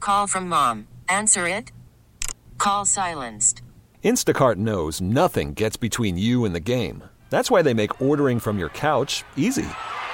call from mom. Answer it. Call silenced. Instacart knows nothing gets between you and the game. That's why they make ordering from your couch easy.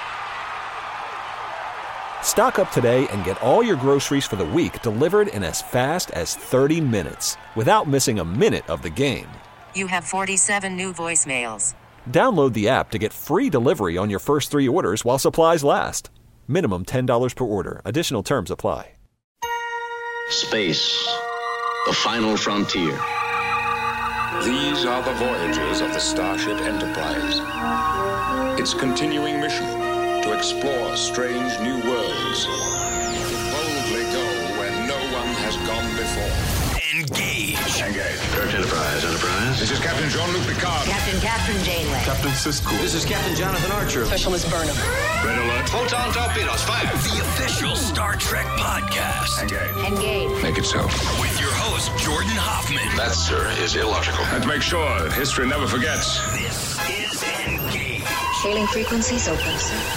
Stock up today and get all your groceries for the week delivered in as fast as 30 minutes without missing a minute of the game. You have 47 new voicemails. Download the app to get free delivery on your first 3 orders while supplies last. Minimum $10 per order. Additional terms apply. Space, the final frontier. These are the voyages of the Starship Enterprise. Its continuing mission to explore strange new worlds, to boldly go where no one has gone before. Engage. Direct Enterprise. This is Captain Jean-Luc Picard. Captain Catherine Janeway. Captain Sisko. This is Captain Jonathan Archer. Specialist Burnham. Red alert. Photon torpedoes, fire. The official Star Trek podcast. Engage. Make it so. With your host, Jordan Hoffman. That, sir, is illogical. And make sure that history never forgets. This is Engage. Hailing frequencies open, sir.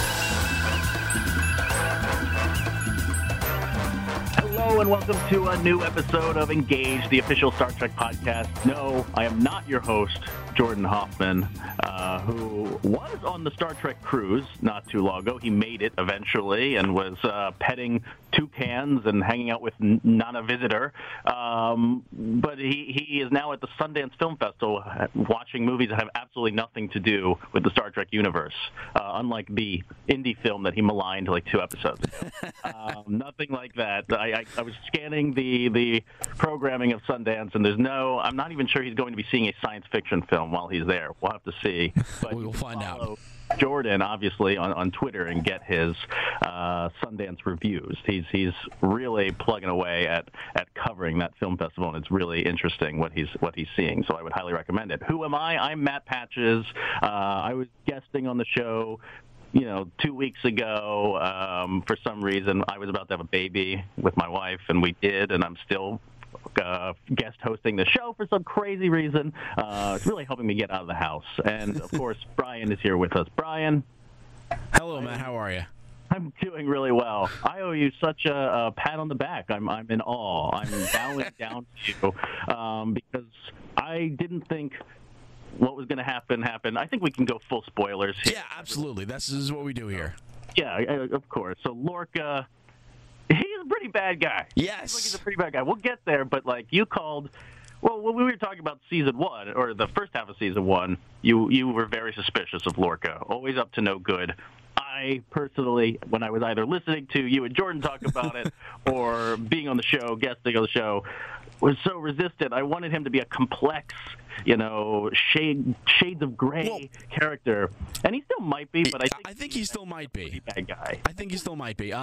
Hello and welcome to a new episode of Engage, the official Star Trek podcast. No, I am not your host, Jordan Hoffman, who was on the Star Trek cruise not too long ago. He made it eventually and was petting toucans and hanging out with Nana Visitor. But he is now at the Sundance Film Festival watching movies that have absolutely nothing to do with the Star Trek universe, unlike the indie film that he maligned like 2 episodes ago. Nothing like that. I was scanning the programming of Sundance, and I'm not even sure he's going to be seeing a science fiction film while he's there. We'll have to see. But we will find out. Jordan, obviously, on Twitter and get his Sundance reviews. He's really plugging away at covering that film festival, and it's really interesting what he's seeing. So I would highly recommend it. Who am I? I'm Matt Patches. I was guesting on the show 2 weeks ago. For some reason, I was about to have a baby with my wife, and we did, and I'm still guest hosting the show for some crazy reason. It's really helping me get out of the house. And, of course, Brian is here with us. Brian. Hello, Matt. How are you? I'm doing really well. I owe you such a pat on the back. I'm in awe. I'm bowing down to you because I didn't think what was going to happen. I think we can go full spoilers here. Yeah, absolutely. This is what we do here. Yeah, of course. So Lorca, he's a pretty bad guy. Yes. He's a pretty bad guy. We'll get there, but you called. Well, when we were talking about season 1 or the first half of season 1, you were very suspicious of Lorca, always up to no good. I personally, when I was either listening to you and Jordan talk about it or being on the show, guesting on the show, was so resistant. I wanted him to be a complex, shades of gray character, and he still might be. But I think he still might be. Bad guy. I think he still might be.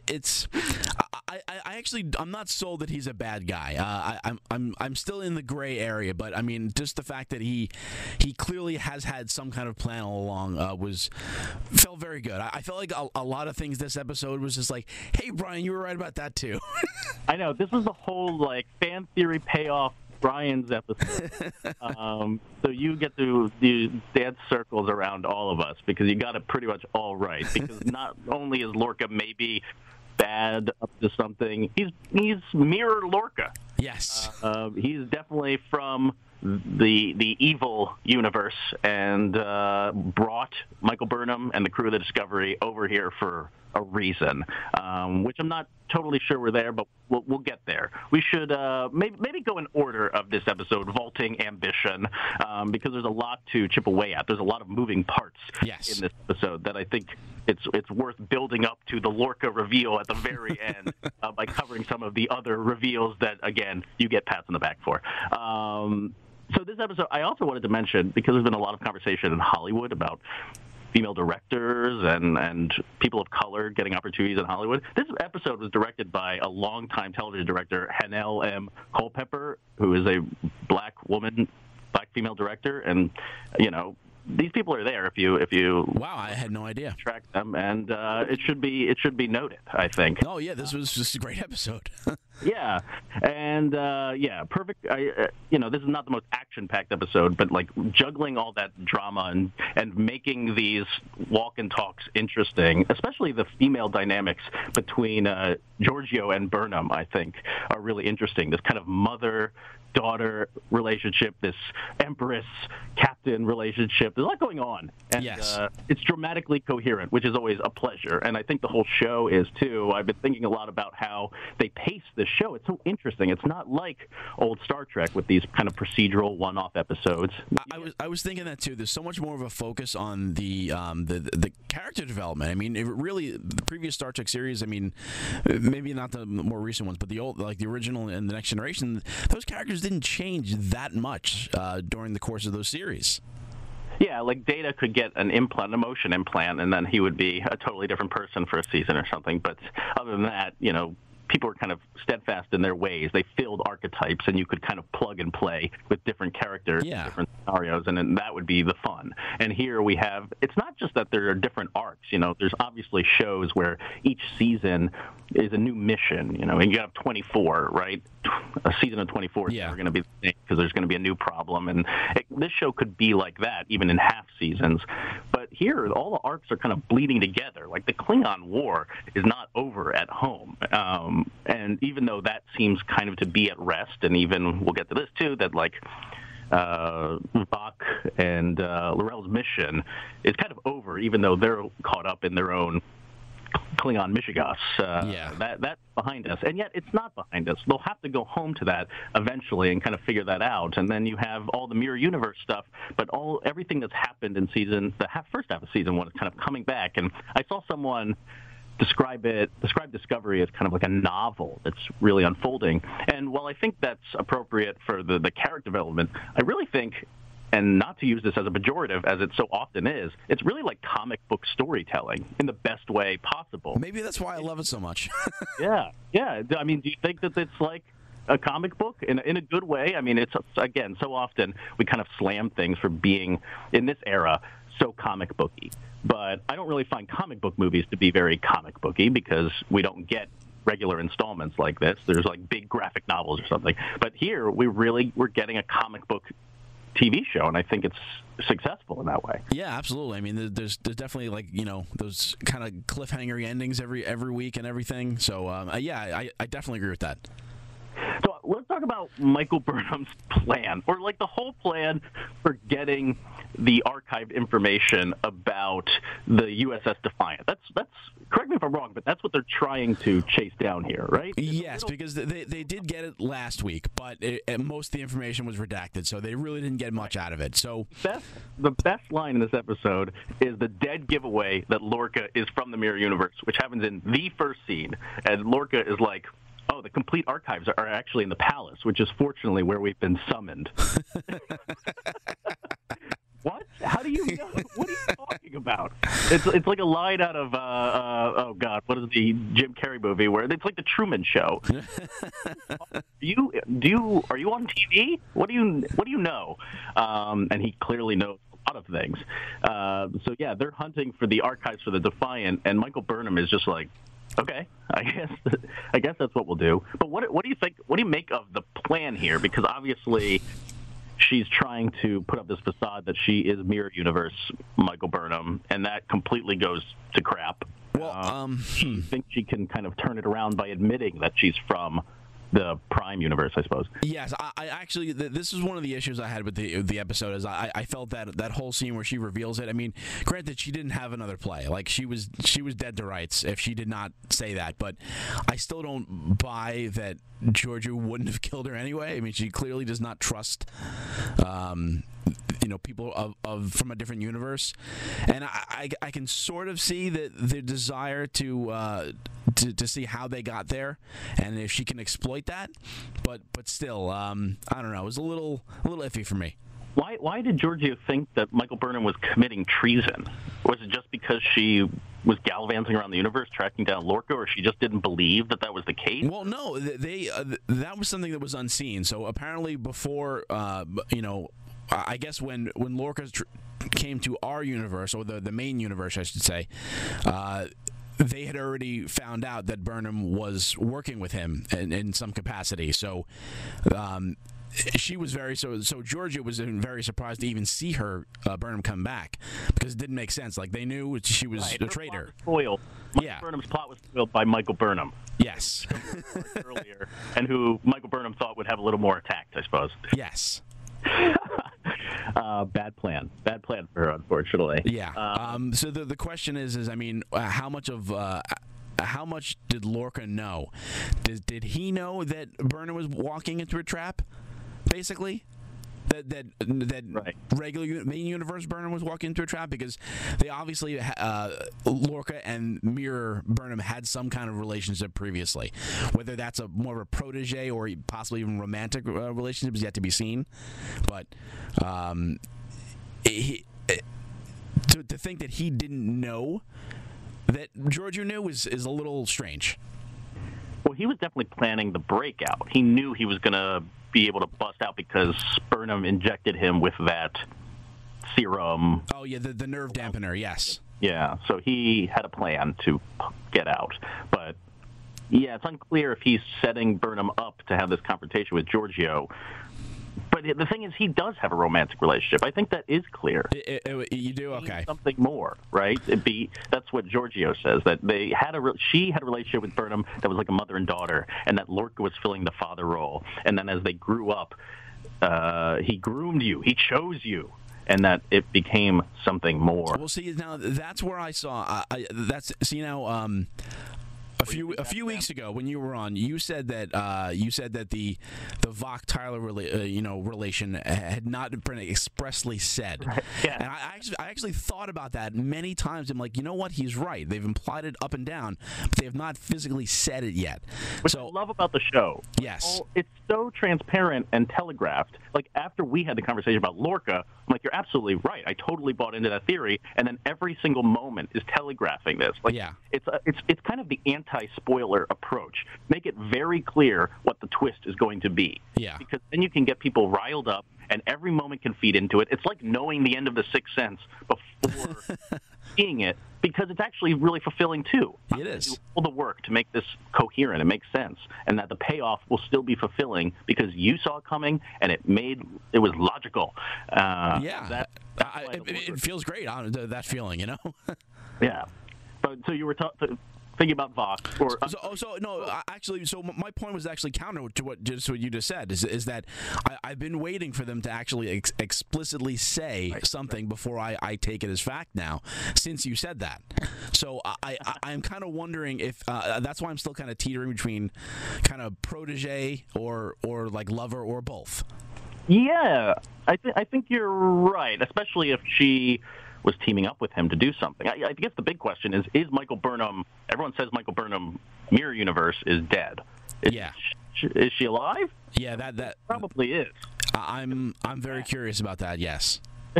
I'm not sold that he's a bad guy. I'm still in the gray area, but I mean, just the fact that he clearly has had some kind of plan all along felt very good. I felt like a lot of things this episode was just like, hey, Brian, you were right about that too. I know, this was the whole fan theory payoff Brian's episode. So you get to dance circles around all of us because you got it pretty much all right. Because not only is Lorca maybe bad up to something, he's mirror Lorca. Yes. He's definitely from the evil universe and brought Michael Burnham and the crew of the Discovery over here for a reason, which I'm not totally sure we're there, but we'll get there. We should maybe go in order of this episode, Vaulting Ambition, because there's a lot to chip away at. There's a lot of moving parts in this episode that I think it's worth building up to the Lorca reveal at the very end by covering some of the other reveals that, again, you get pats on the back for. So this episode, I also wanted to mention, because there's been a lot of conversation in Hollywood about female directors and people of color getting opportunities in Hollywood. This episode was directed by a longtime television director, Hanelle M. Culpepper, who is a black female director, and these people are there if you wow, I had no idea. Track them, and it should be noted, I think. Oh yeah, this was just a great episode. Yeah, and perfect. This is not the most action-packed episode, but like juggling all that drama and making these walk and talks interesting, especially the female dynamics between Giorgio and Burnham, I think, are really interesting. This kind of mother-daughter relationship, this empress-captain relationship. There's a lot going on, and it's dramatically coherent, which is always a pleasure. And I think the whole show is too. I've been thinking a lot about how they pace this show. It's so interesting. It's not like old Star Trek with these kind of procedural one-off episodes. I was thinking that too. There's so much more of a focus on the character development. I mean, the previous Star Trek series. I mean, maybe not the more recent ones, but the old, like the original and the Next Generation. Those characters didn't change that much during the course of those series. Yeah, like Data could get an emotion implant, and then he would be a totally different person for a season or something. But other than that, people were kind of steadfast in their ways. They filled archetypes, and you could kind of plug and play with different characters, different scenarios, and then that would be the fun. And here we have, it's not just that there are different arcs. There's obviously shows where each season is a new mission, and you have 24, right? A season of 24 is never going to be the same because there's going to be a new problem. And this show could be like that, even in half seasons. But here, all the arcs are kind of bleeding together. Like the Klingon War is not over at home. And even though that seems kind of to be at rest, and even we'll get to this too, that like Vok and L'Rell's mission is kind of over, even though they're caught up in their own Klingon Mishigas. That's behind us. And yet it's not behind us. They'll have to go home to that eventually and kind of figure that out. And then you have all the Mirror Universe stuff, but everything that's happened in first half of season one is kind of coming back. And I saw someone describe Discovery as kind of like a novel that's really unfolding. And while I think that's appropriate for the character development, I really think, and not to use this as a pejorative as it so often is, it's really like comic book storytelling in the best way possible. Maybe that's why I love it so much. Yeah. I mean, do you think that it's like a comic book in a good way? I mean, it's, again, so often we kind of slam things for being, in this era, so comic booky. But I don't really find comic book movies to be very comic booky because we don't get regular installments like this. There's like big graphic novels or something. But here, we're getting a comic book TV show, and I think it's successful in that way. Yeah, absolutely. I mean, there's definitely like those kind of cliffhanger endings every week and everything. So I definitely agree with that. So let's talk about Michael Burnham's plan, or like the whole plan for getting the archived information about the USS Defiant. That's correct me if I'm wrong, but that's what they're trying to chase down here, right? Yes, because they did get it last week, but most of the information was redacted, so they really didn't get much out of it. So the best line in this episode is the dead giveaway that Lorca is from the Mirror Universe, which happens in the first scene, and Lorca is like, oh, the complete archives are actually in the palace, which is fortunately where we've been summoned. What? How do you know? What are you talking about? It's like a line out of oh god, what is the Jim Carrey movie where it's like the Truman Show? Are you on TV? What do you know? And he clearly knows a lot of things. So yeah, they're hunting for the archives for the Defiant, and Michael Burnham is just like, okay, I guess that's what we'll do. But what do you think? What do you make of the plan here? Because obviously, she's trying to put up this facade that she is Mirror Universe Michael Burnham, and that completely goes to crap. Well, she thinks she can kind of turn it around by admitting that she's from the Prime universe, I suppose. Yes, I actually, this is one of the issues I had with the episode. Is I felt that whole scene where she reveals it. I mean, granted, she didn't have another play. Like she was dead to rights if she did not say that. But I still don't buy that Giorgio wouldn't have killed her anyway. I mean, she clearly does not trust people from a different universe, and I can sort of see that the desire to see how they got there and if she can exploit that, but still, I don't know. It was a little iffy for me. Why did Giorgio think that Michael Burnham was committing treason? Was it just because she was gallivanting around the universe tracking down Lorca, or she just didn't believe that was the case? Well, no, that was something that was unseen. So apparently before, I guess when Lorca came to our universe, or the main universe, I should say, they had already found out that Burnham was working with him in some capacity. So she was so Georgia was very surprised to even see her Burnham come back, because it didn't make sense. Like, they knew she was a traitor. Michael Burnham's plot was spoiled by Michael Burnham. Yes. Earlier, and who Michael Burnham thought would have a little more tact, I suppose. Yes. Bad plan for her, unfortunately. Yeah. So the question is I mean, how much did Lorca know? Did he know that Burnham was walking into a trap, basically? That right. Regular main universe Burnham was walking into a trap, because they obviously Lorca and Mirror Burnham had some kind of relationship previously. Whether that's more of a protege or possibly even romantic relationship is yet to be seen. But to think that he didn't know that Giorgio knew is a little strange. Well, he was definitely planning the breakout. He knew he was going to be able to bust out because Burnham injected him with that serum. Oh, yeah, the nerve dampener, yes. Yeah, so he had a plan to get out. But, yeah, it's unclear if he's setting Burnham up to have this confrontation with Giorgio. But the thing is, he does have a romantic relationship. I think that is clear. You do? Okay. Something more, right? That's what Giorgio says, that she had a relationship with Burnham that was like a mother and daughter, and that Lorca was filling the father role. And then as they grew up, he groomed you, he chose you, and that it became something more. Well, see, now that's where I saw. A few weeks ago, when you were on, you said that the Vogt Tyler relation had not been expressly said. Right. Yeah. And I actually thought about that many times. I'm like, you know what? He's right. They've implied it up and down, but they have not physically said it yet. Which I love about the show. Yes. It's so transparent and telegraphed. Like, after we had the conversation about Lorca, I'm like, you're absolutely right. I totally bought into that theory. And then every single moment is telegraphing this. Like, yeah. It's kind of the anti-spoiler approach. Make it very clear what the twist is going to be. Yeah. Because then you can get people riled up, and every moment can feed into it. It's like knowing the end of The Sixth Sense before seeing it, because it's actually really fulfilling too. It is. Do all the work to make this coherent and make sense, and that the payoff will still be fulfilling because you saw it coming and it was logical. Yeah. It feels great. That feeling, you know. Yeah. But so you were thinking about Vogt, or So my point was actually counter to what you just said. Is that I've been waiting for them to actually explicitly say something before I take it as fact now, since you said that. So I'm kind of wondering if that's why I'm still kind of teetering between kind of protege or like lover or both. Yeah, I think you're right, especially if she was teaming up with him to do something. I guess the big question is Michael Burnham, everyone says Michael Burnham, Mirror Universe, is dead. Is she alive? Yeah, that probably is. I'm very curious about that, yes.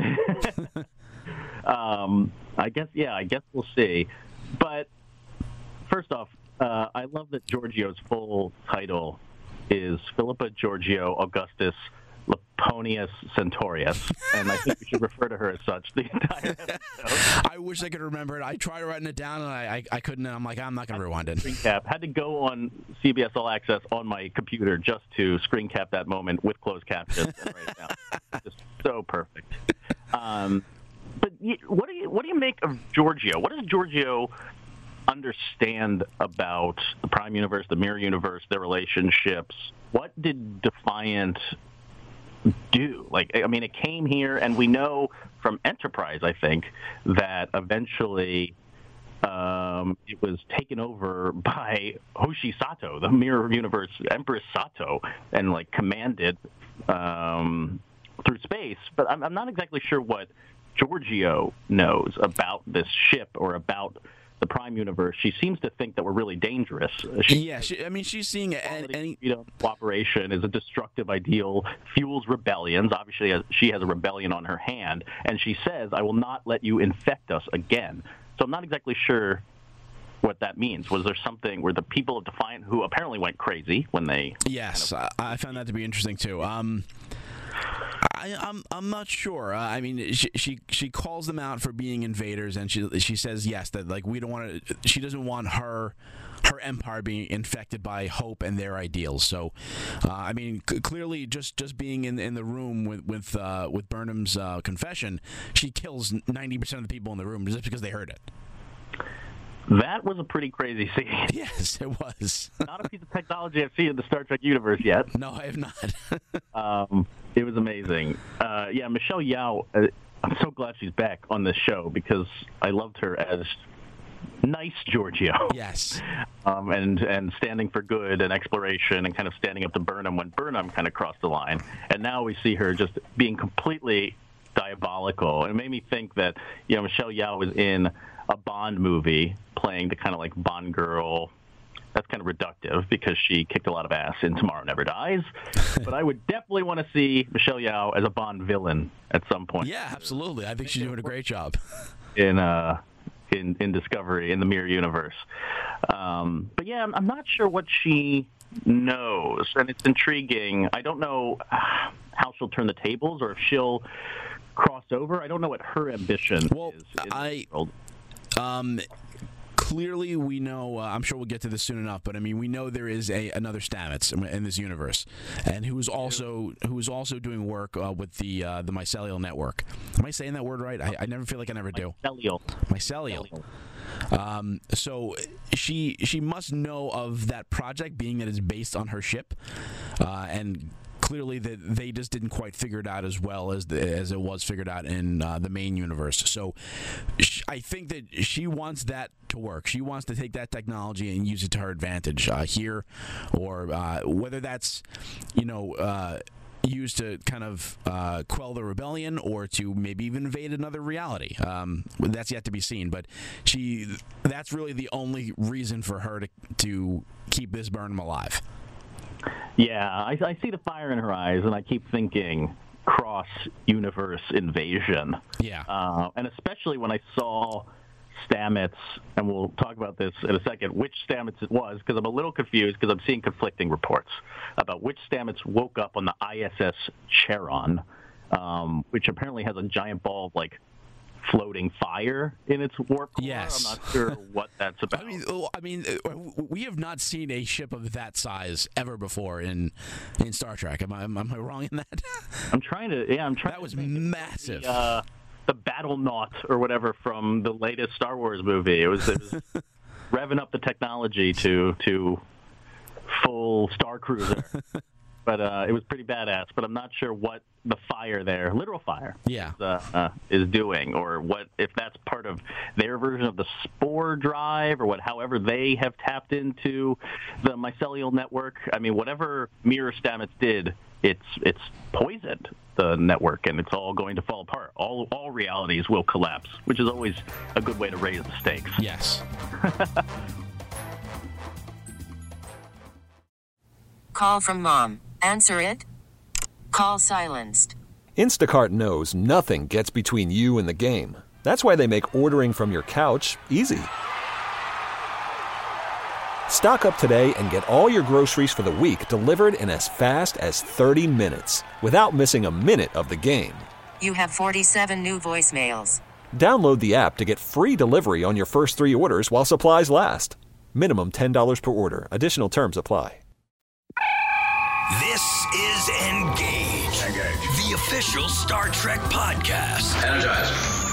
I guess we'll see. But first off, I love that Giorgio's full title is Philippa Giorgio Augustus Laponius Centaurus, and I think we should refer to her as such the entire episode. I wish I could remember it. I tried writing it down, and I couldn't. And I'm like, I'm not going to rewind it. Screen cap. Had to go on CBS All Access on my computer just to screen cap that moment with closed captions and write it down. Just so perfect. But what do you make of Giorgio? What does Giorgio understand about the Prime Universe, the Mirror Universe, their relationships? What did Defiant do? It came here, and we know from Enterprise, I think, that eventually it was taken over by Hoshi Sato, the Mirror Universe Empress Sato, and commanded through space. But I'm not exactly sure what Giorgio knows about this ship or about the Prime Universe. She seems to think that we're really dangerous. She's seeing any cooperation is a destructive ideal, fuels rebellions. Obviously, she has a rebellion on her hand, and she says, "I will not let you infect us again." So I'm not exactly sure what that means. Was there something where the people of Defiant, who apparently went crazy when they... Yes, I found that to be interesting, too. I'm not sure. I mean, she calls them out for being invaders, and she says yes, that like we don't want to. She doesn't want her empire being infected by Hope and their ideals. So, I mean, clearly, just being in the room with Burnham's confession, she kills 90% of the people in the room just because they heard it. That was a pretty crazy scene. Yes, it was. Not a piece of technology I've seen in the Star Trek universe yet. No, I have not. It was amazing. Yeah, Michelle Yeoh, I'm so glad she's back on this show because I loved her as nice Giorgio. Yes. And standing for good and exploration and kind of standing up to Burnham when Burnham kind of crossed the line. And now we see her just being completely diabolical. And it made me think that, Michelle Yeoh was in a Bond movie playing the kind of like Bond girl. That's kind of reductive because she kicked a lot of ass in Tomorrow Never Dies. But I would definitely want to see Michelle Yeoh as a Bond villain at some point. Yeah, absolutely. I think she's doing a great job. In Discovery, in the Mirror Universe. But yeah, I'm not sure what she knows, and it's intriguing. I don't know how she'll turn the tables or if she'll cross over. I don't know what her ambition is. Clearly, we know. I'm sure we'll get to this soon enough. But I mean, we know there is another Stamets in this universe, and who is also doing work with the Mycelial Network. Am I saying that word right? I never feel like I never do. Mycelial. So she must know of that project, being that it's based on her ship, and clearly that they just didn't quite figure it out as well as it was figured out in the main universe. So I think that she wants that to work. She wants to take that technology and use it to her advantage here, or whether that's used to kind of quell the rebellion or to maybe even invade another reality. That's yet to be seen. But that's really the only reason for her to keep this Burnham alive. Yeah, I see the fire in her eyes, and I keep thinking cross-universe invasion. Yeah. And especially when I saw Stamets, and we'll talk about this in a second, which Stamets it was, because I'm a little confused because I'm seeing conflicting reports about which Stamets woke up on the ISS Charon, which apparently has a giant ball of, like, floating fire in its warp core. Yes. I'm not sure what that's about. I mean, we have not seen a ship of that size ever before in Star Trek. Am I wrong in that? I'm trying to. That was massive. The Battle Knot or whatever from the latest Star Wars movie. It was revving up the technology to full Star Cruiser. But it was pretty badass. But I'm not sure what the fire there, literal fire, is doing, or what if that's part of their version of the Spore drive, or however they have tapped into the Mycelial network. I mean, whatever Mirror Stamets did, it's poisoned the network, and it's all going to fall apart. All realities will collapse, which is always a good way to raise the stakes. Yes. Call from mom. Answer it. Call silenced. Instacart knows nothing gets between you and the game. That's why they make ordering from your couch easy. Stock up today and get all your groceries for the week delivered in as fast as 30 minutes without missing a minute of the game. You have 47 new voicemails. Download the app to get free delivery on your first 3 orders while supplies last. Minimum $10 per order. Additional terms apply. This is Engage, the official Star Trek podcast. Energize.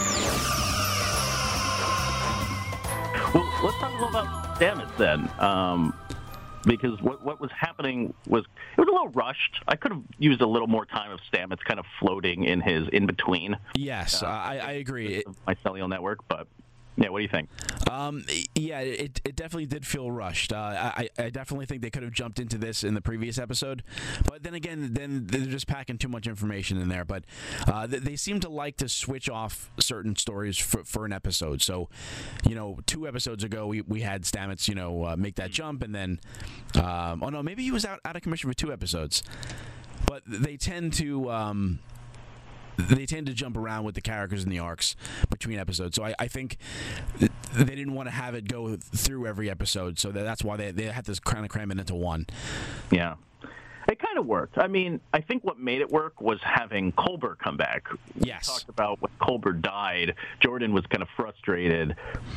Well, let's talk a little about Stamets then, because what was happening was it was a little rushed. I could have used a little more time of Stamets kind of floating in his in-between. Yes, I agree. Mycelial network, but yeah, what do you think? Yeah, it definitely did feel rushed. I definitely think they could have jumped into this in the previous episode, but then again, they're just packing too much information in there. But they seem to like to switch off certain stories for an episode. So, 2 episodes ago we had Stamets, make that jump, and then maybe he was out of commission for 2 episodes. But they tend to. They tend to jump around with the characters and the arcs between episodes. So I think they didn't want to have it go through every episode. So that's why they had to kind of cram it into one. Yeah. It kind of worked. I mean, I think what made it work was having Colbert come back. Yes. We talked about when Colbert died, Jordan was kind of frustrated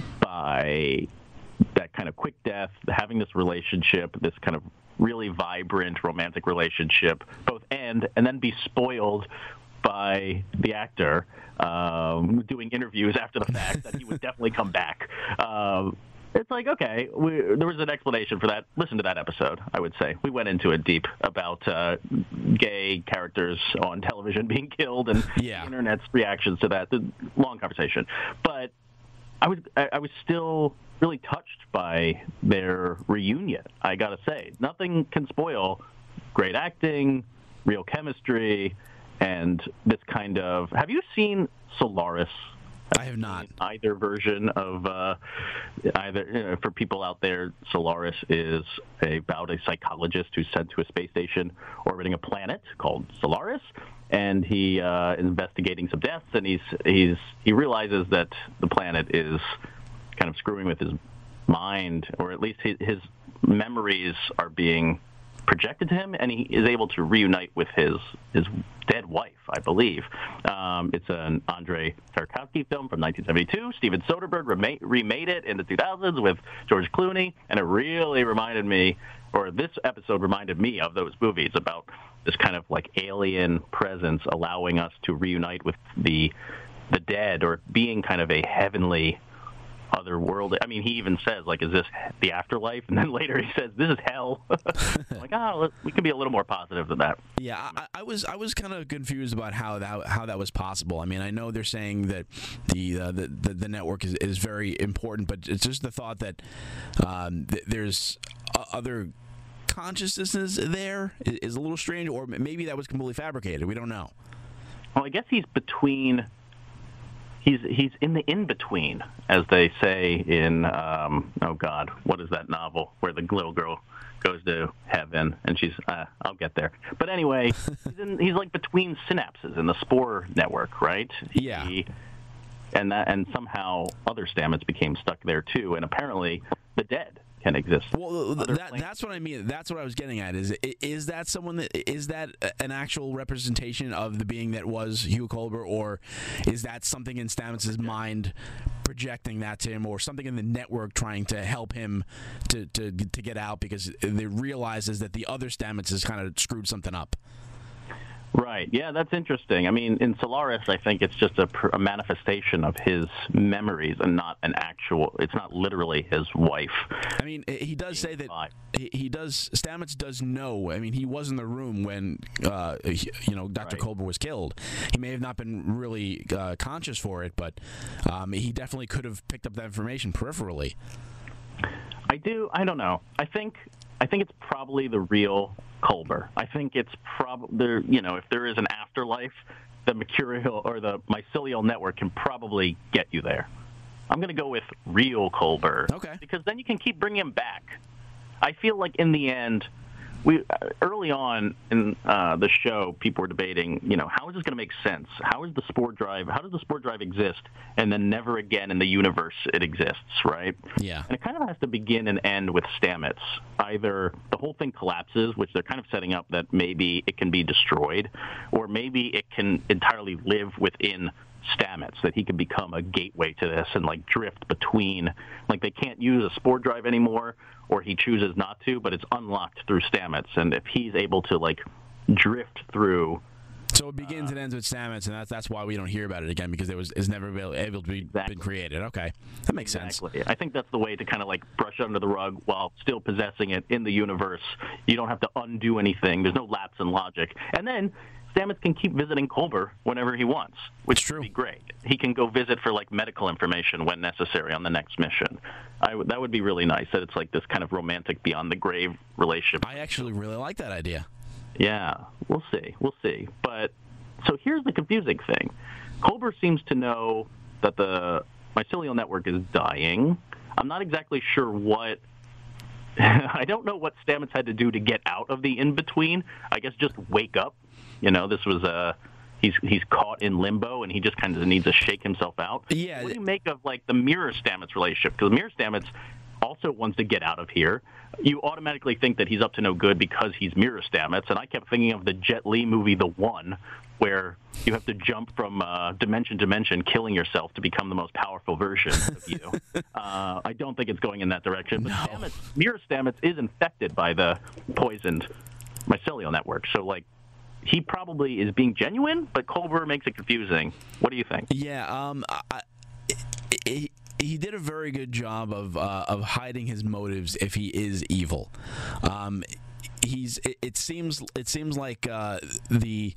by that kind of quick death, having this relationship, this kind of really vibrant romantic relationship, both end and then be spoiled by the actor doing interviews after the fact that he would definitely come back. It's like, okay, there was an explanation for that. Listen to that episode, I would say. We went into it deep about gay characters on television being killed and the Internet's reactions to that. Long conversation. But I was still really touched by their reunion, I got to say. Nothing can spoil great acting, real chemistry, and this kind of... Have you seen Solaris? I have not. Either version of for people out there, Solaris is about a psychologist who's sent to a space station orbiting a planet called Solaris, and he is investigating some deaths, and he realizes that the planet is kind of screwing with his mind, or at least his memories are being projected to him, and he is able to reunite with his dead wife, I believe. It's an Andrei Tarkovsky film from 1972. Steven Soderbergh remade it in the 2000s with George Clooney, and it really reminded me, or this episode reminded me of those movies about this kind of like alien presence allowing us to reunite with the dead, or being kind of a heavenly other world. I mean, he even says, like, is this the afterlife? And then later he says, this is hell. I'm like, we can be a little more positive than that. Yeah, I was kind of confused about how that was possible. I mean, I know they're saying that the network is very important, but it's just the thought that there's other consciousnesses there is a little strange, or maybe that was completely fabricated. We don't know. Well, I guess he's between... He's in the in-between, as they say in, oh God, what is that novel where the little girl goes to heaven and she's, I'll get there. But anyway, he's like between synapses in the Spore network, right? Yeah. And somehow other Stamets became stuck there too, and apparently the dead can exist. Well, that's what I mean. That's what I was getting at. Is that someone is that an actual representation of the being that was Hugh Colbert, or is that something in Stamets' mind projecting that to him, or something in the network trying to help him to get out because they realizes that the other Stamets has kind of screwed something up? Right. Yeah, that's interesting. I mean, in Solaris, I think it's just a manifestation of his memories and not an actual... It's not literally his wife. I mean, he does say that... Stamets does know. I mean, he was in the room when, Dr. Colbert was killed. He may have not been really conscious for it, but he definitely could have picked up that information peripherally. I don't know. I think it's probably the real Colbert. I think it's probably, if there is an afterlife, the mercurial or the mycelial network can probably get you there. I'm going to go with real Colbert. Okay. Because then you can keep bringing him back. I feel like in the end, early on in the show, people were debating, how is this going to make sense? How does the spore drive exist, and then never again in the universe it exists, right? Yeah. And it kind of has to begin and end with Stamets. Either the whole thing collapses, which they're kind of setting up that maybe it can be destroyed, or maybe it can entirely live within Stamets, that he can become a gateway to this and like drift between, like they can't use a spore drive anymore, or he chooses not to, but it's unlocked through Stamets, and if he's able to like drift through. So it begins and ends with Stamets, and that's why we don't hear about it again, because it's never able to be been created. Okay, that makes sense. I think that's the way to kind of like brush under the rug while still possessing it in the universe. You don't have to undo anything. There's no lapse in logic, and then Stamets can keep visiting Colbert whenever he wants, which would be great. He can go visit for like medical information when necessary on the next mission. That would be really nice. That it's like this kind of romantic beyond the grave relationship. I actually really like that idea. Yeah, we'll see. But so here's the confusing thing: Colbert seems to know that the mycelial network is dying. I'm not exactly sure what. I don't know what Stamets had to do to get out of the in-between. I guess just wake up. This was he's caught in limbo, and he just kind of needs to shake himself out. Yeah. What do you make of like the Mirror Stamets relationship? Because Mirror Stamets also also wants to get out of here. You automatically think that he's up to no good because he's Mirror Stamets, and I kept thinking of the Jet Li movie, The One, where you have to jump from dimension to dimension, killing yourself to become the most powerful version of you. I don't think it's going in that direction. But Mirror Stamets is infected by the poisoned mycelial network, so like he probably is being genuine, but Culber makes it confusing. What do you think? Yeah, he did a very good job of hiding his motives if he is evil. It seems like the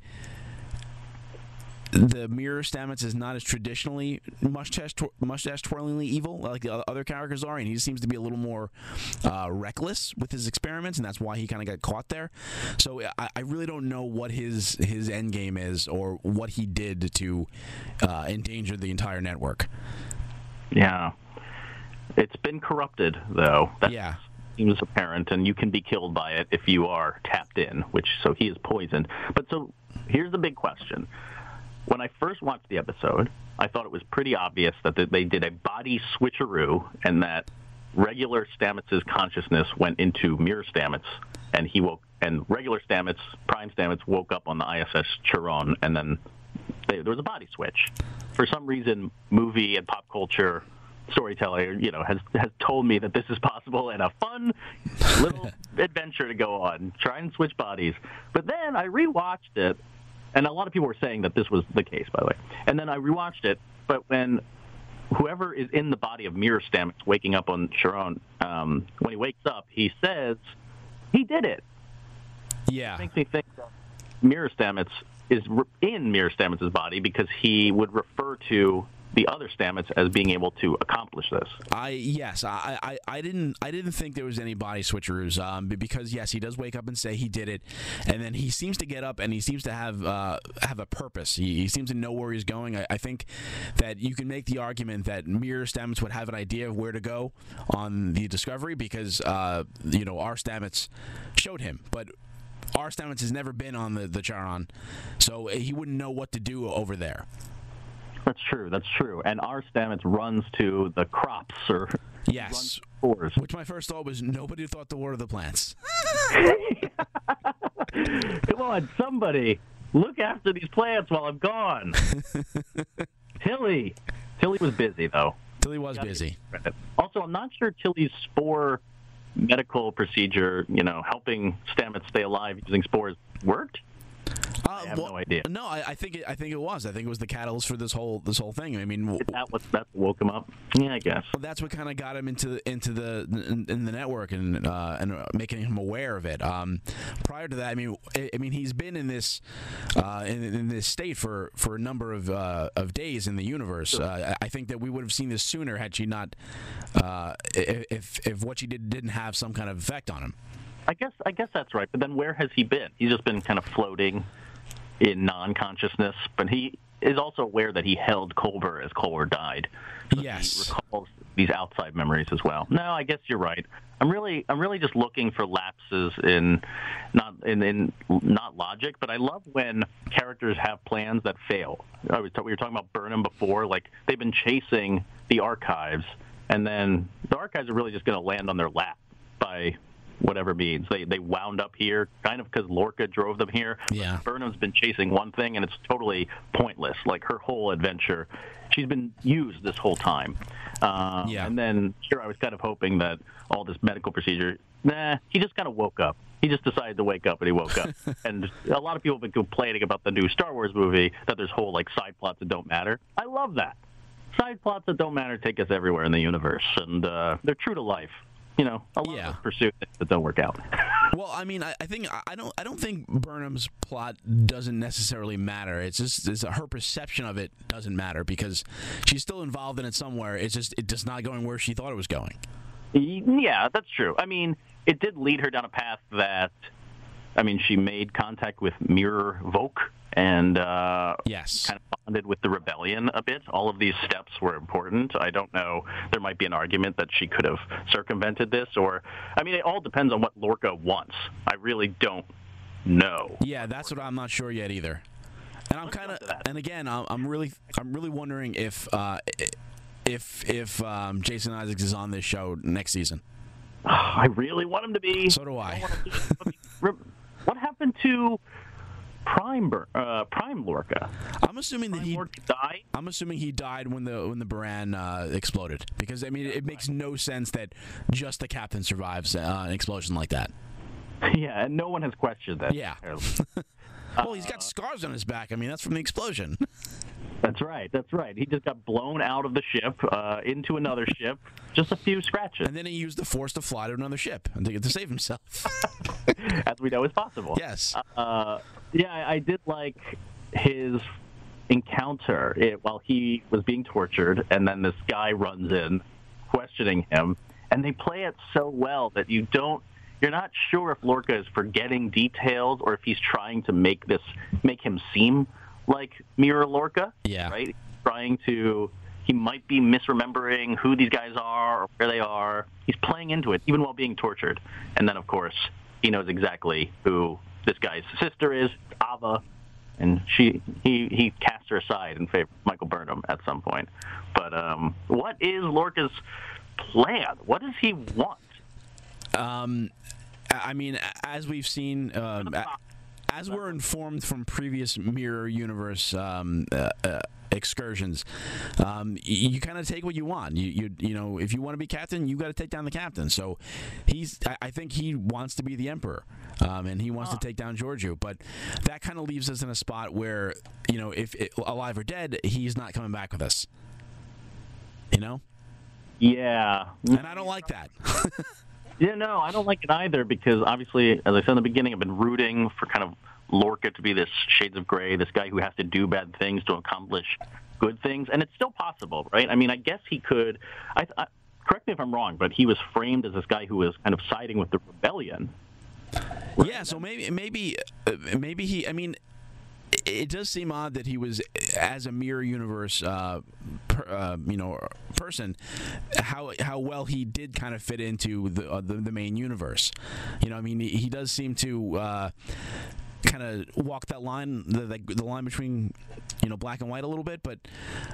Mirror Stamets is not as traditionally mustache twirlingly evil like the other characters are, and he seems to be a little more reckless with his experiments, and that's why he kind of got caught there. So I really don't know what his end game is or what he did to endanger the entire network. Yeah. It's been corrupted, though. That seems apparent, and you can be killed by it if you are tapped in, so he is poisoned. But so here's the big question. When I first watched the episode, I thought it was pretty obvious that they did a body switcheroo and that regular Stamets' consciousness went into Mirror Stamets, and regular Stamets, Prime Stamets, woke up on the ISS Chiron, and then there was a body switch. For some reason, movie and pop culture storyteller, has told me that this is possible and a fun little adventure to go on. Try and switch bodies. But then I rewatched it, and a lot of people were saying that this was the case, by the way. And then I rewatched it, but when whoever is in the body of Mirror Stamets waking up on Chiron, when he wakes up, he says he did it. Yeah. It makes me think that Mirror Stamets is in Mirror Stamets' body because he would refer to the other Stamets as being able to accomplish this. I didn't think there was any body switcheroos because yes, he does wake up and say he did it, and then he seems to get up and he seems to have a purpose. He seems to know where he's going. I think that you can make the argument that Mirror Stamets would have an idea of where to go on the Discovery because our Stamets showed him, but our Stamets has never been on the Charon, so he wouldn't know what to do over there. That's true. And our Stamets runs to the crops or yes, spores. Which my first thought was nobody thought the War of the Plants. Come on, somebody look after these plants while I'm gone. Tilly was busy though. Tilly was busy. Also, I'm not sure Tilly's spore medical procedure, helping Stamets stay alive using spores, worked. I have no idea. No, I think it was. I think it was the catalyst for this whole thing. I mean, that woke him up. Yeah, I guess. Well, that's what kind of got him into the network and making him aware of it. Prior to that, I mean, he's been in this in this state for a number of days in the universe. Sure. I think that we would have seen this sooner had she not, if what she didn't have some kind of effect on him. I guess that's right. But then where has he been? He's just been kind of floating in non-consciousness. But he is also aware that he held Culber as Culber died. So yes. He recalls these outside memories as well. No, I guess you're right. I'm really just looking for lapses in not logic, but I love when characters have plans that fail. We were talking about Burnham before. Like, they've been chasing the archives, and then the archives are really just going to land on their lap by whatever means. They wound up here kind of because Lorca drove them here. Yeah. Burnham's been chasing one thing, and it's totally pointless. Like, her whole adventure, she's been used this whole time. And then here I was kind of hoping that all this medical procedure, he just kind of woke up. He just decided to wake up, and he woke up. And a lot of people have been complaining about the new Star Wars movie, that there's whole side plots that don't matter. I love that. Side plots that don't matter take us everywhere in the universe, and they're true to life. A lot of us pursue things that don't work out. Well, I mean, I don't think Burnham's plot doesn't necessarily matter. It's just her perception of it doesn't matter because she's still involved in it somewhere. It's just not going where she thought it was going. Yeah, that's true. I mean, it did lead her down a path that, she made contact with Mirror Voke and yes, kind of bonded with the rebellion a bit. All of these steps were important. I don't know. There might be an argument that she could have circumvented this, or it all depends on what Lorca wants. I really don't know. Yeah, that's what I'm not sure yet either. And I'm kind of, and again, I'm really wondering if Jason Isaacs is on this show next season. I really want him to be. So do I. What happened to Prime Lorca? I'm assuming that he died. I'm assuming he died when the Baran exploded, because I mean it makes no sense that just the captain survives an explosion like that. Yeah, and no one has questioned that. Yeah. Well, he's got scars on his back. I mean, that's from the explosion. That's right. He just got blown out of the ship into another ship, just a few scratches. And then he used the Force to fly to another ship and to save himself. As we know is possible. Yes. I did like his encounter while he was being tortured, and then this guy runs in questioning him, and they play it so well that you're not sure if Lorca is forgetting details or if he's trying to make him seem like Mirror Lorca. Yeah. Right? He might be misremembering who these guys are or where they are. He's playing into it, even while being tortured. And then, of course, he knows exactly who this guy's sister is, Ava, and he cast her aside in favor of Michael Burnham at some point. But what is Lorca's plan? What does he want? I mean, as we've seen, as we're informed from previous Mirror Universe excursions, you kind of take what you want. You know, if you want to be captain, you got to take down the captain. So I think he wants to be the Emperor, and he wants to take down Georgiou. But that kind of leaves us in a spot where, you know, if alive or dead, he's not coming back with us. You know? Yeah. And I don't like that. Yeah, no, I don't like it either, because obviously, as I said in the beginning, I've been rooting for kind of Lorca to be this Shades of Grey, this guy who has to do bad things to accomplish good things, and it's still possible, right? I mean, I guess he could. Correct me if I'm wrong, but he was framed as this guy who was kind of siding with the rebellion. Right? Yeah, so maybe he. I mean, it does seem odd that he was, as a Mirror Universe, person, how well he did kind of fit into the main universe. You know, I mean, he does seem to kind of walk that line, the line between, you know, black and white a little bit, but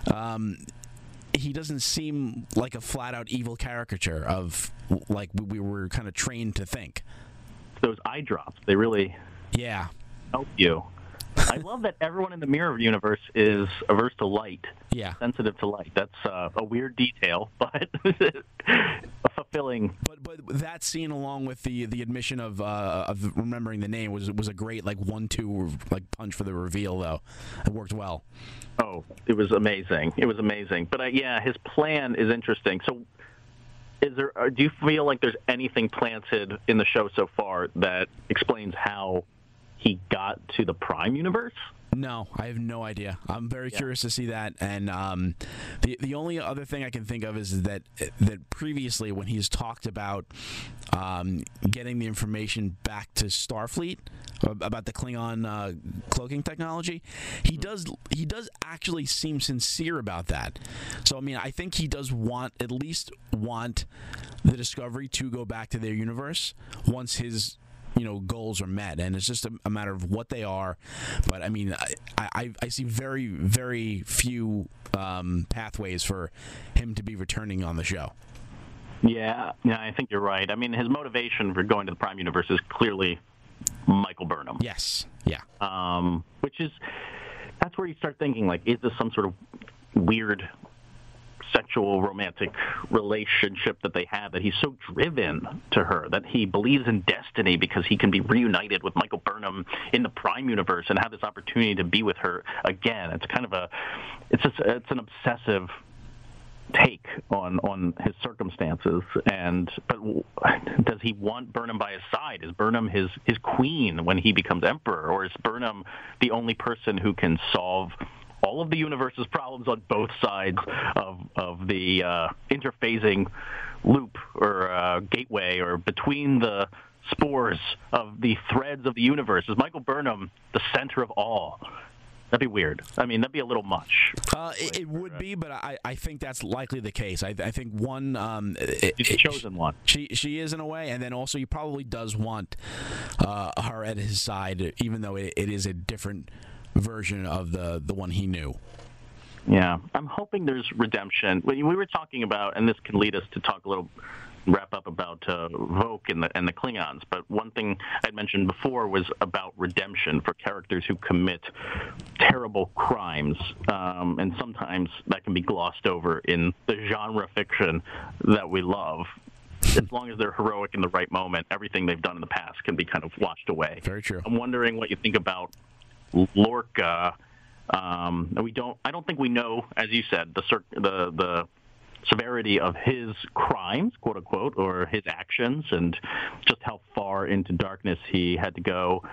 he doesn't seem like a flat-out evil caricature of like we were kind of trained to think. Those eye drops, they really help you. I love that everyone in the Mirror Universe is averse to light, sensitive to light. That's a weird detail, but fulfilling. But that scene, along with the admission of remembering the name, was a great like 1-2 like punch for the reveal. Though it worked well. Oh, it was amazing! It was amazing. But his plan is interesting. So, do you feel like there's anything planted in the show so far that explains how he got to the Prime universe? No, I have no idea. I'm very curious to see that. And the only other thing I can think of is that previously, when he's talked about getting the information back to Starfleet about the Klingon cloaking technology, he does actually seem sincere about that. So I mean, I think he does at least want the Discovery to go back to their universe once his goals are met, and it's just a matter of what they are. But I mean, I see very, very few pathways for him to be returning on the show. Yeah, I think you're right. I mean, his motivation for going to the Prime universe is clearly Michael Burnham. Yes, yeah. That's where you start thinking, like, is this some sort of weird sexual romantic relationship that they have, that he's so driven to her, that he believes in destiny because he can be reunited with Michael Burnham in the Prime universe and have this opportunity to be with her again. It's kind of it's an obsessive take on his circumstances. But does he want Burnham by his side? Is Burnham his queen when he becomes emperor, or is Burnham the only person who can solve all of the universe's problems on both sides of the interphasing loop or gateway, or between the spores of the threads of the universe? Is Michael Burnham the center of all? That'd be weird. I mean, that'd be a little much. It would be, but I think that's likely the case. I think one... she's the chosen one. She is, in a way, and then also he probably does want her at his side, even though it is a different version of the one he knew. Yeah, I'm hoping there's redemption. We were talking about, and this can lead us to talk a little wrap up about Voq and the Klingons, but one thing I'd mentioned before was about redemption for characters who commit terrible crimes, and sometimes that can be glossed over in the genre fiction that we love. As long as they're heroic in the right moment, everything they've done in the past can be kind of washed away. Very true. I'm wondering what you think about Lorca. I don't think we know, as you said, the severity of his crimes, quote unquote, or his actions, and just how far into darkness he had to go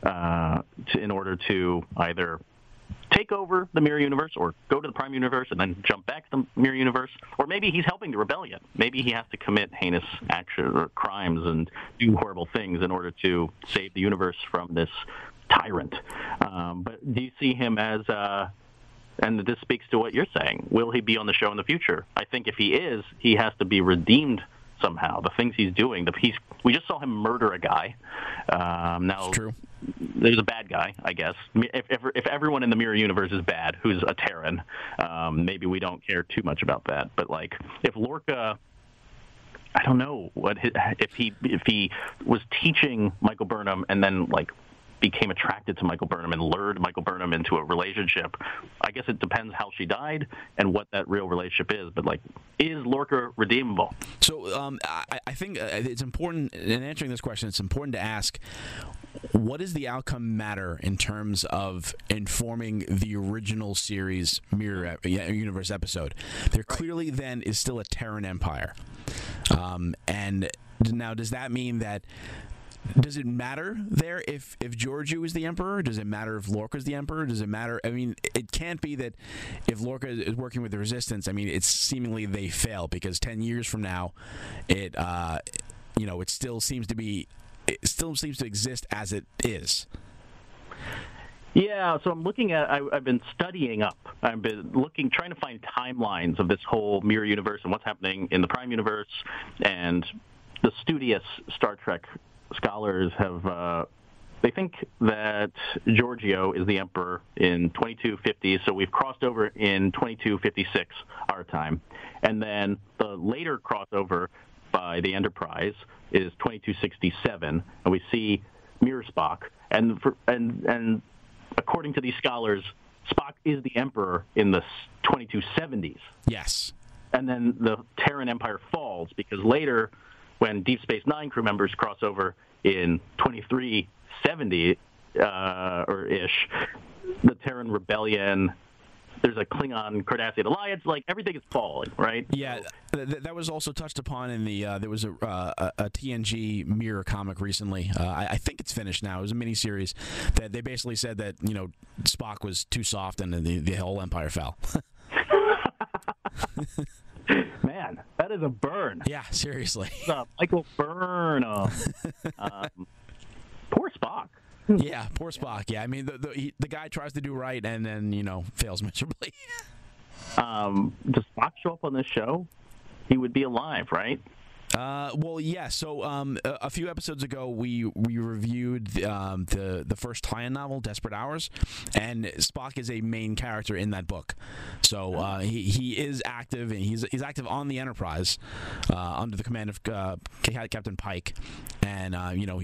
in order to either take over the Mirror Universe or go to the Prime Universe and then jump back to the Mirror Universe. Or maybe he's helping the rebellion. Maybe he has to commit heinous action or crimes and do horrible things in order to save the universe from this tyrant. But do you see him as... and this speaks to what you're saying. Will he be on the show in the future? I think if he is, he has to be redeemed somehow. The things he's doing. We just saw him murder a guy. Now, true. There's a bad guy, I guess. If everyone in the Mirror Universe is bad, who's a Terran, maybe we don't care too much about that. But like, if Lorca, I don't know if he was teaching Michael Burnham and then like became attracted to Michael Burnham and lured Michael Burnham into a relationship. I guess it depends how she died and what that real relationship is. But, like, is Lorca redeemable? So I think it's important, in answering this question, it's important to ask, what does the outcome matter in terms of informing the original series Mirror Universe episode? There clearly then is still a Terran Empire. And now, does that mean that... Does it matter there if Georgiou is the Emperor? Does it matter if Lorca is the Emperor? Does it matter? I mean, it can't be that if Lorca is working with the Resistance, I mean, it's seemingly they fail, because 10 years from now, it still seems to exist as it is. Yeah, so I'm looking at, I've been studying up. I've been trying to find timelines of this whole Mirror Universe and what's happening in the Prime Universe, and the studious Star Trek scholars have, they think that Georgiou is the Emperor in 2250, so we've crossed over in 2256 our time. And then the later crossover by the Enterprise is 2267, and we see Mirror Spock. And according to these scholars, Spock is the Emperor in the 2270s. Yes. And then the Terran Empire falls, because later, when Deep Space Nine crew members cross over in 2370 or ish, the Terran Rebellion, there's a Klingon Cardassian alliance, like everything is falling, right? Yeah, that was also touched upon in the there was a TNG Mirror comic recently. I think it's finished now. It was a miniseries that they basically said that Spock was too soft and the whole Empire fell. Man, that is a burn. Yeah, seriously. Michael Burnham. Poor Spock. Yeah, poor Spock. Yeah, I mean, the guy tries to do right and then, fails miserably. Does Spock show up on this show? He would be alive, right? Well, yeah. So a few episodes ago, we reviewed the first tie-in novel, Desperate Hours, and Spock is a main character in that book. So he is active, and he's active on the Enterprise under the command of Captain Pike, and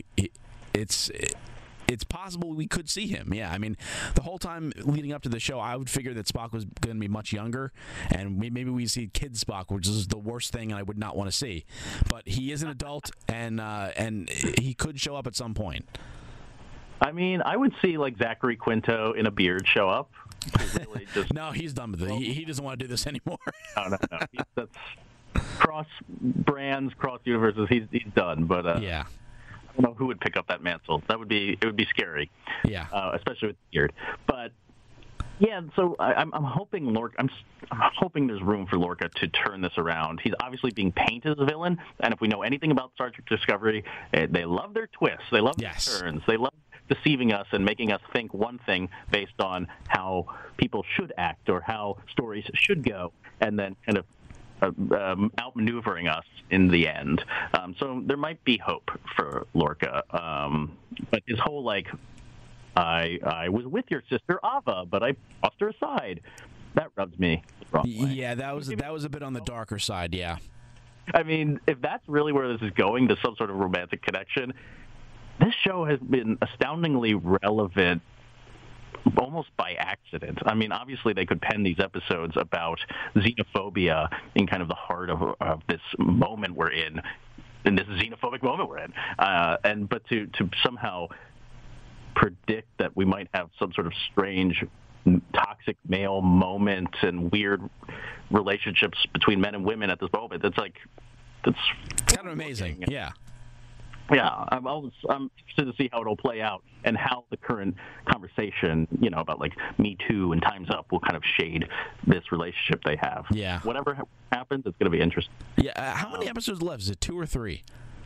it's possible we could see him. Yeah, I mean, the whole time leading up to the show, I would figure that Spock was going to be much younger, and maybe we see kid Spock, which is the worst thing, and I would not want to see. But he is an adult, and he could show up at some point. I mean, I would see like Zachary Quinto in a beard show up. Really just... No, he's done with it. He doesn't want to do this anymore. No. That's cross brands, cross universes. He's done. But yeah. I don't know who would pick up that mantle. It would be scary. Yeah. Especially with the beard. But yeah, so I'm hoping Lorca. I'm hoping there's room for Lorca to turn this around. He's obviously being painted as a villain, and if we know anything about Star Trek Discovery, they love their twists. They love their turns. They love deceiving us and making us think one thing based on how people should act or how stories should go, and then kind of outmaneuvering us in the end. So there might be hope for Lorca. But his whole, like, I was with your sister Ava, but I tossed her aside. That rubs me the wrong way. Yeah, that was a bit on the darker side, yeah. I mean, if that's really where this is going, to some sort of romantic connection, this show has been astoundingly relevant almost by accident. I mean, obviously they could pen these episodes about xenophobia in kind of the heart of this moment we're in this xenophobic moment we're in. But to somehow predict that we might have some sort of strange toxic male moment and weird relationships between men and women at this moment, that's kind of amazing. Yeah, I'm interested to see how it'll play out and how the current conversation, about like Me Too and Time's Up will kind of shade this relationship they have. Yeah. Whatever happens, it's going to be interesting. Yeah. How many episodes left? Is it 2 or 3?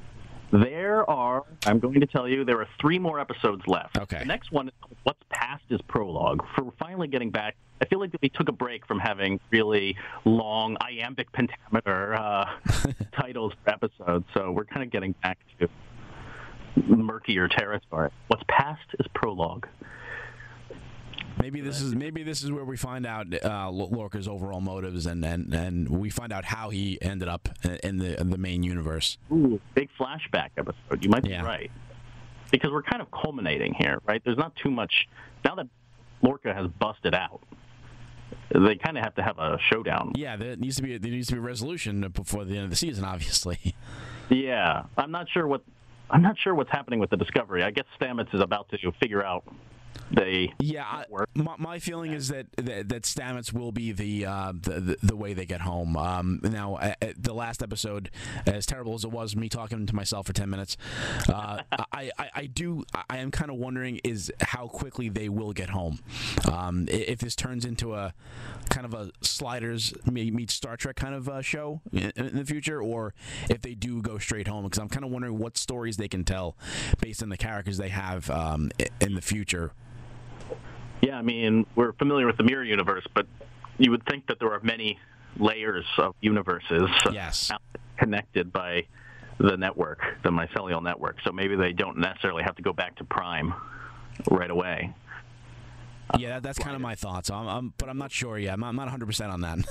I'm going to tell you, there are 3 more episodes left. Okay. The next one is What's Past is Prologue. For finally getting back, I feel like we took a break from having really long iambic pentameter titles for episodes, so we're kind of getting back to murkier territory. What's Past is Prologue. Maybe this is where we find out Lorca's overall motives, and we find out how he ended up in the main universe. Ooh, big flashback episode. You might be right, because we're kind of culminating here, right? There's not too much now that Lorca has busted out. They kind of have to have a showdown. Yeah, there needs to be a resolution before the end of the season, obviously. Yeah, I'm not sure what's happening with the Discovery. I guess Stamets is about to figure out my feeling is that Stamets will be the way they get home. Now, the last episode, as terrible as it was, me talking to myself for 10 minutes, I am kind of wondering is how quickly they will get home. If this turns into a kind of a Sliders meets Star Trek kind of show in the future, or if they do go straight home, because I'm kind of wondering what stories they can tell based on the characters they have in the future. Yeah, I mean, we're familiar with the Mirror Universe, but you would think that there are many layers of universes connected by the network, the mycelial network. So maybe they don't necessarily have to go back to Prime right away. Yeah, that's kind of my thoughts. But I'm not sure yet. I'm not 100% on that.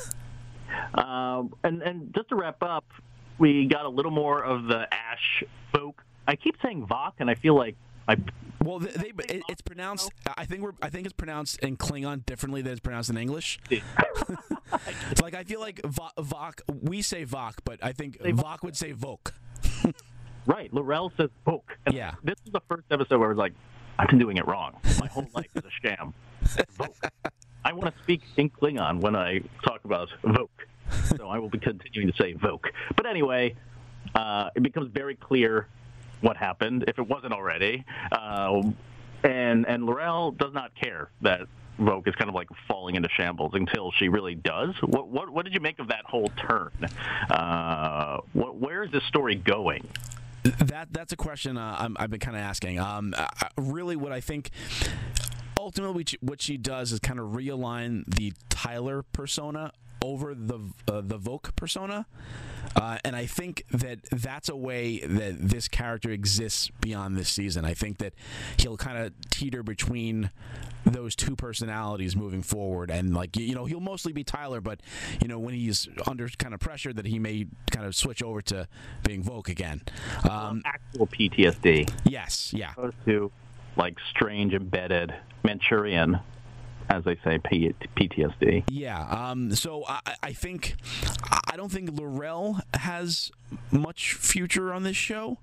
And just to wrap up, we got a little more of the Ash folk. I keep saying Vok, and I feel like it's pronounced. I think it's pronounced in Klingon differently than it's pronounced in English. It's like I feel like Vok. We say Vok, but I think Vok would say Vok. Right, L'Rell says Vok. And yeah, this is the first episode where I was like, I've been doing it wrong. My whole life is a sham. Vok. I want to speak in Klingon when I talk about Vok, so I will be continuing to say Vok. But anyway, it becomes very clear what happened, if it wasn't already. And L'Rell does not care that Vok is kind of like falling into shambles until she really does. What did you make of that whole turn? Where is this story going? That's a question I've been kind of asking. Really, what I think ultimately what she does is kind of realign the Tyler persona over the Vok persona. And I think that's a way that this character exists beyond this season. I think that he'll kind of teeter between those two personalities moving forward, and he'll mostly be Tyler, but when he's under kind of pressure, that he may kind of switch over to being Vok again. Actual PTSD. Yes, yeah. Opposed to like strange embedded Manchurian, as they say, PTSD. Yeah. So I don't think L'Rell has much future on this show.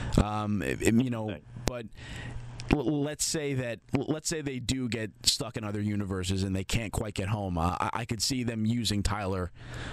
But let's say they do get stuck in other universes and they can't quite get home. I could see them using Tyler,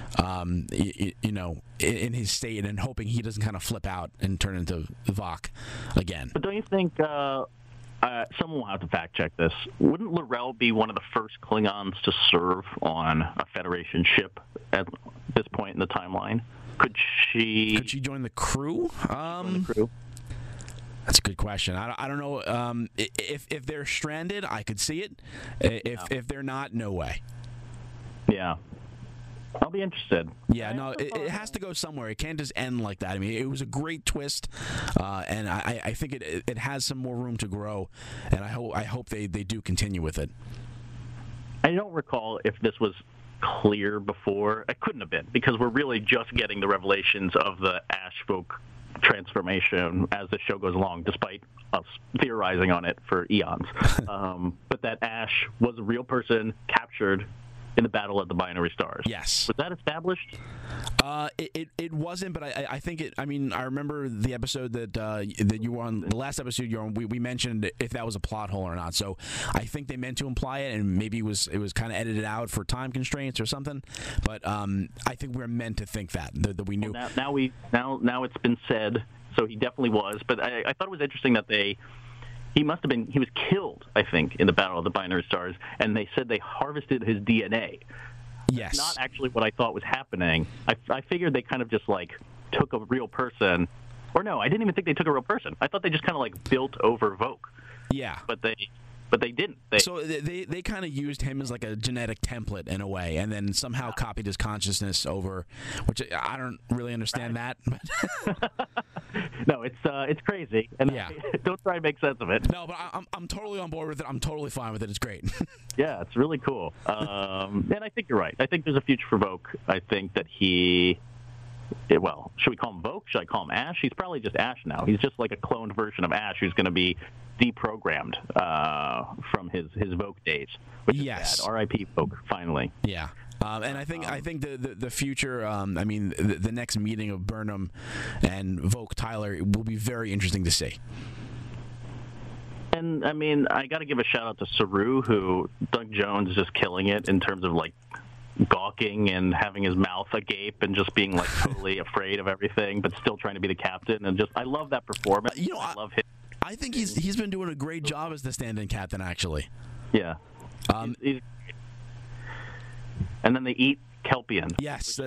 in his state, and hoping he doesn't kind of flip out and turn into Vok again. But don't you think? Someone will have to fact check this. Wouldn't L'Rell be one of the first Klingons to serve on a Federation ship at this point in the timeline? Could she join the crew? That's a good question. I don't know. If they're stranded, I could see it. If they're not, no way. Yeah. I'll be interested. Yeah, no, it has to go somewhere. It can't just end like that. I mean, it was a great twist, and I think it has some more room to grow, and I hope they do continue with it. I don't recall if this was clear before. It couldn't have been, because we're really just getting the revelations of the Ash Voq transformation as the show goes along, despite us theorizing on it for eons. But that Ash was a real person captured in the Battle of the Binary Stars. Yes. Was that established? It wasn't, but I think it. I mean, I remember the episode that you were on, the last episode you were on. We mentioned if that was a plot hole or not. So I think they meant to imply it, and maybe it was kind of edited out for time constraints or something. But I think we're meant to think that we knew. Well, now it's been said, so he definitely was. But I thought it was interesting that he was killed, I think, in the Battle of the Binary Stars, and they said they harvested his DNA. Yes. That's not actually what I thought was happening. I figured they kind of just, like, took a real person. Or no, I didn't even think they took a real person. I thought they just kind of, like, built over Voq. Yeah. But they didn't. So they kind of used him as like a genetic template in a way, and then somehow copied his consciousness over, which I don't really understand that. No, it's crazy, and yeah. Don't try and make sense of it. No, but I'm totally on board with it. I'm totally fine with it. It's great. Yeah, it's really cool. And I think you're right. I think there's a future for Voq. I think that should we call him Voq? Should I call him Ash? He's probably just Ash now. He's just like a cloned version of Ash who's going to be deprogrammed from his Voq days, which is bad. R.I.P. Voq, finally. Yeah. And I think the future, the next meeting of Burnham and Voq Tyler will be very interesting to see. And, I mean, I got to give a shout-out to Saru, who Doug Jones is just killing it in terms of, like, gawking and having his mouth agape and just being, like, totally afraid of everything, but still trying to be the captain. And I love that performance. I love him. I think he's been doing a great job as the stand-in captain, actually. Yeah. And then they eat Kelpian. Yes.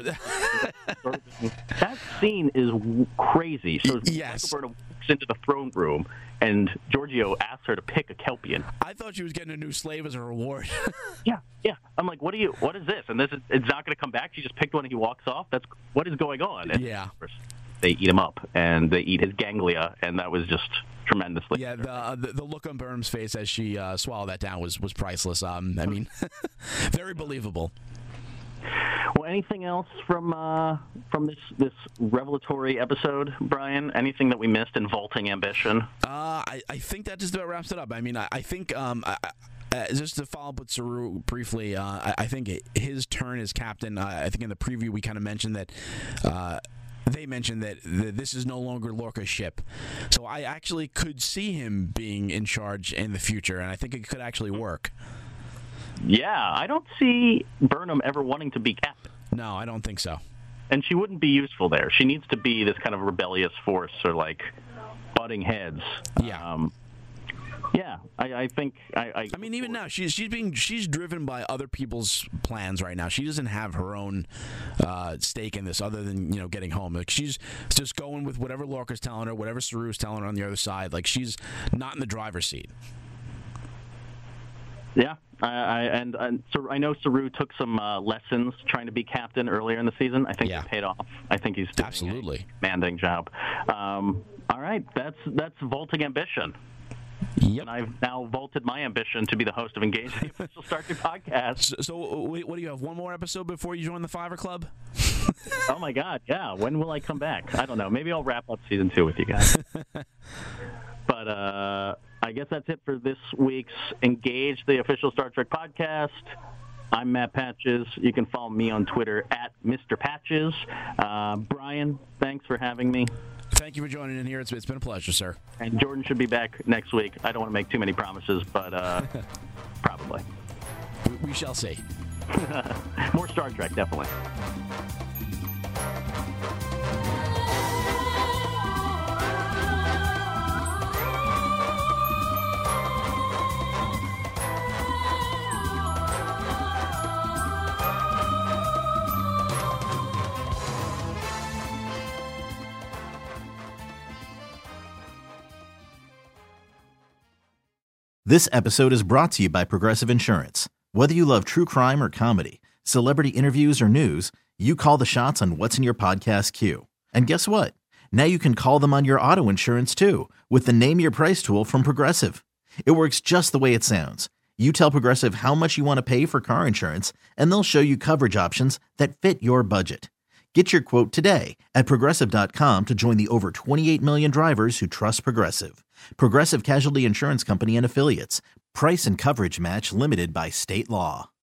That scene is crazy. So yes. Michael Burnham walks into the throne room, and Giorgio asks her to pick a Kelpian. I thought she was getting a new slave as a reward. Yeah. I'm like, what is this? And it's not going to come back. She just picked one and he walks off. What is going on? And yeah. They eat him up, and they eat his ganglia, and that was just tremendously. Yeah, the look on Burnham's face as she swallowed that down was priceless. I mean, very believable. Well, anything else from this revelatory episode, Brian? Anything that we missed in Vaulting Ambition? I think that just about wraps it up. I mean, I think just to follow up with Saru briefly, I think his turn as captain. I think in the preview we kind of mentioned that. They mentioned that this is no longer Lorca's ship. So I actually could see him being in charge in the future, and I think it could actually work. Yeah, I don't see Burnham ever wanting to be captain. No, I don't think so. And she wouldn't be useful there. She needs to be this kind of rebellious force or, like, butting heads. Yeah. Yeah, I think I mean, even now she's driven by other people's plans right now. She doesn't have her own stake in this, other than getting home. Like, she's just going with whatever Lorca's telling her, whatever Saru's telling her on the other side. Like, she's not in the driver's seat. Yeah, and so I know Saru took some lessons trying to be captain earlier in the season. I think it paid off. I think he's doing absolutely a commanding job. All right, that's Vaulting Ambition. Yep. And I've now vaulted my ambition to be the host of Engage, the official Star Trek podcast. So what do you have? One more episode before you join the Fiverr Club? Oh my God, yeah. When will I come back? I don't know. Maybe I'll wrap up season 2 with you guys. But I guess that's it for this week's Engage, the official Star Trek podcast. I'm Matt Patches. You can follow me on Twitter at Mr. Patches. Brian, thanks for having me. Thank you for joining in here. It's been a pleasure, sir. And Jordan should be back next week. I don't want to make too many promises, but probably. We shall see. More Star Trek, definitely. This episode is brought to you by Progressive Insurance. Whether you love true crime or comedy, celebrity interviews or news, you call the shots on what's in your podcast queue. And guess what? Now you can call them on your auto insurance too with the Name Your Price tool from Progressive. It works just the way it sounds. You tell Progressive how much you want to pay for car insurance, and they'll show you coverage options that fit your budget. Get your quote today at Progressive.com to join the over 28 million drivers who trust Progressive. Progressive Casualty Insurance Company and Affiliates. Price and coverage match limited by state law.